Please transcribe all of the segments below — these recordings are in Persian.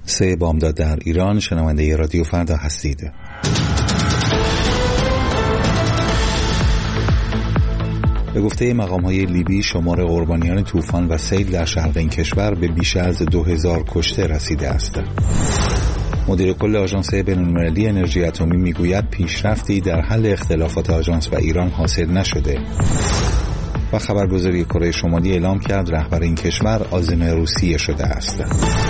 3 بامداد در ایران. شنونده رادیو فردا هستید. به گفته مقام‌های لیبی شمار قربانیان طوفان و سیل در شرق این کشور به بیش از 2000 کشته رسیده است. مدیر کل آژانس بین‌المللی انرژی اتمی میگوید پیشرفتی در حل اختلافات آژانس و ایران حاصل نشده. و خبرگزاری کره شمالی اعلام کرد رهبر این کشور عازم روسیه شده است.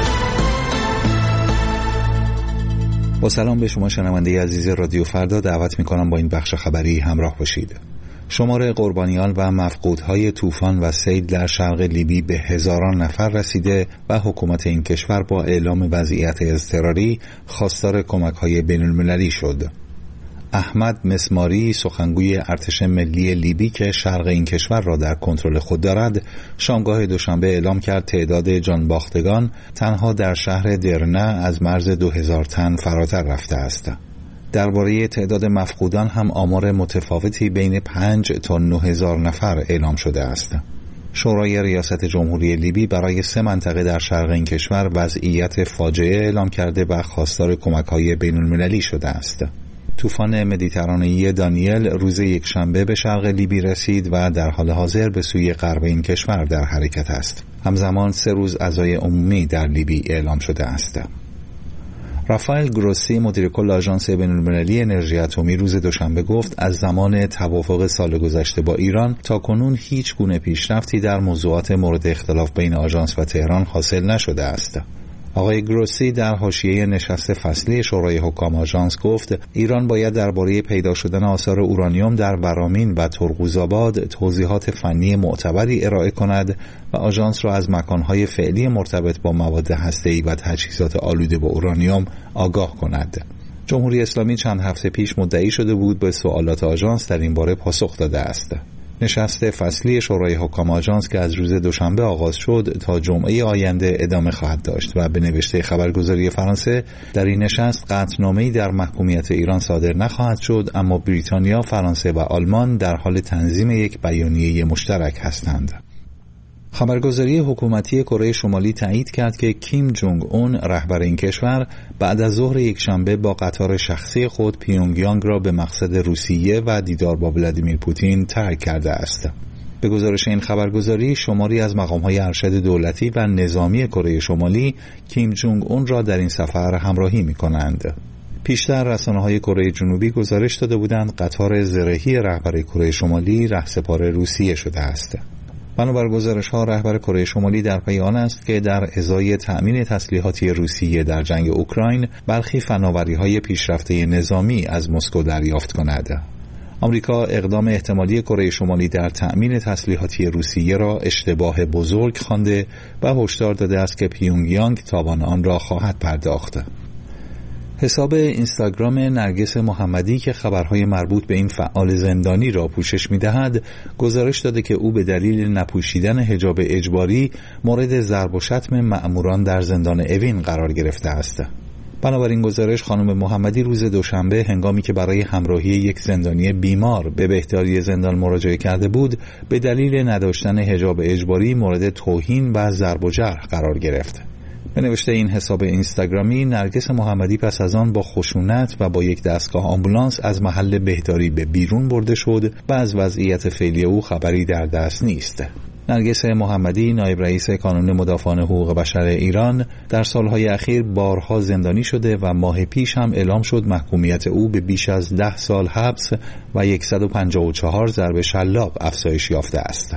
با سلام به شما شنونده عزیز رادیو فردا، دعوت می‌کنم با این بخش خبری همراه باشید. شمار قربانیان و مفقودهای طوفان و سیل در شرق لیبی به هزاران نفر رسیده و حکومت این کشور با اعلام وضعیت اضطراری خواستار کمک‌های بین‌المللی شد. احمد مسماری، سخنگوی ارتش ملی لیبی که شرق این کشور را در کنترل خود دارد، شامگاه دوشنبه اعلام کرد تعداد جانباختگان تنها در شهر درنه از مرز 2000 تن فراتر رفته است. درباره تعداد مفقودان هم آمار متفاوتی بین 5 تا 9000 نفر اعلام شده است. شورای ریاست جمهوری لیبی برای 3 منطقه در شرق این کشور وضعیت فاجعه اعلام کرده و خواستار کمک‌های بین‌المللی شده است. طوفان مدیترانه‌ای دانیل روز یکشنبه به شرق لیبی رسید و در حال حاضر به سوی غرب این کشور در حرکت است. همزمان 3 روز عزای عمومی در لیبی اعلام شده است. رافائل گروسی، مدیر کل آژانس بین‌المللی انرژی اتمی، روز دوشنبه گفت از زمان توافق سال گذشته با ایران تا کنون هیچ گونه پیشرفتی در موضوعات مورد اختلاف بین آژانس و تهران حاصل نشده است. آقای گروسی در حاشیه نشست فصلی شورای حکام آژانس گفت ایران باید درباره پیدا شدن آثار اورانیوم در ورامین و ترقوزآباد توضیحات فنی معتبری ارائه کند و آژانس را از مکانهای فعلی مرتبط با مواد هسته‌ای و تجهیزات آلوده با اورانیوم آگاه کند. جمهوری اسلامی چند هفته پیش مدعی شده بود به سوالات آژانس در این باره پاسخ داده است. نشست فصلی شورای حکام آژانس که از روز دوشنبه آغاز شد تا جمعه آینده ادامه خواهد داشت و به نوشته خبرگزاری فرانسه در این نشست قطعنامه‌ای در محکومیت ایران صادر نخواهد شد، اما بریتانیا، فرانسه و آلمان در حال تنظیم یک بیانیه مشترک هستند. خبرگزاری حکومتی کره شمالی تایید کرد که کیم جونگ اون، رهبر این کشور، بعد از ظهر یکشنبه با قطار شخصی خود پیونگیانگ را به مقصد روسیه و دیدار با ولادیمیر پوتین ترک کرده است. به گزارش این خبرگزاری، شماری از مقام‌های ارشد دولتی و نظامی کره شمالی کیم جونگ اون را در این سفر همراهی می‌کنند. پیشتر رسانه‌های کره جنوبی گزارش داده بودند قطار زرهی رهبر کره شمالی رهسپار روسیه شده است. بنابر گزارش‌ها رهبر کره شمالی در پی آن است که در ازای تأمین تسلیحاتی روسیه در جنگ اوکراین برخی فناوری‌های پیشرفته نظامی از مسکو دریافت کند. آمریکا اقدام احتمالی کره شمالی در تأمین تسلیحاتی روسیه را اشتباه بزرگ خوانده و هشدار داده است که پیونگیانگ تاوان آن را خواهد پرداخت. حساب اینستاگرام نرگس محمدی که خبرهای مربوط به این فعال زندانی را پوشش می‌دهد، گزارش داده که او به دلیل نپوشیدن حجاب اجباری مورد ضرب و شتم مأموران در زندان اوین قرار گرفته است. بنابراین گزارش خانم محمدی روز دوشنبه هنگامی که برای همراهی یک زندانی بیمار به بهداری زندان مراجعه کرده بود، به دلیل نداشتن حجاب اجباری مورد توهین و ضرب و جرح قرار گرفت. به نوشته این حساب اینستاگرامی، نرگس محمدی پس از آن با خشونت و با یک دستگاه آمبولانس از محل بهداری به بیرون برده شد و از وضعیت فعلی او خبری در دست نیست. نرگس محمدی، نایب رئیس کانون مدافعان حقوق بشر ایران، در سالهای اخیر بارها زندانی شده و ماه پیش هم اعلام شد محکومیت او به بیش از 10 سال حبس و 154 ضرب شلاق افزایش یافته است.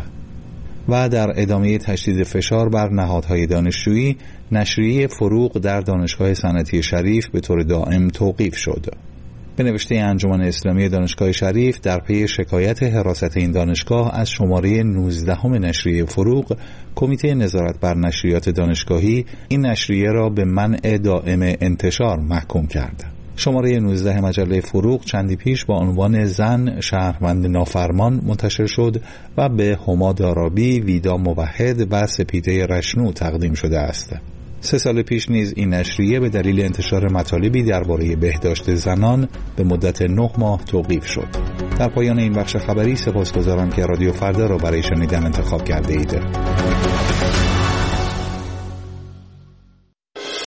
و در ادامه تشدید فشار بر نهادهای دانشجویی، نشریه فروغ در دانشگاه صنعتی شریف به طور دائم توقیف شد. به نوشته انجمن اسلامی دانشگاه شریف، در پی شکایت حراست این دانشگاه از شماره 19 نشریه فروغ، کمیته نظارت بر نشریات دانشگاهی این نشریه را به منع دائم انتشار محکوم کرد. شماره 19 مجله فروغ چندی پیش با عنوان زن شهروند نافرمان منتشر شد و به هما دارابی، ویدا موحد و سپیده رشنو تقدیم شده است. 3 سال پیش نیز این نشریه به دلیل انتشار مطالبی درباره بهداشت زنان به مدت 9 ماه توقیف شد. در پایان این بخش خبری سپاسگزارم که رادیو فردا را برای شنیدن انتخاب کرده اید.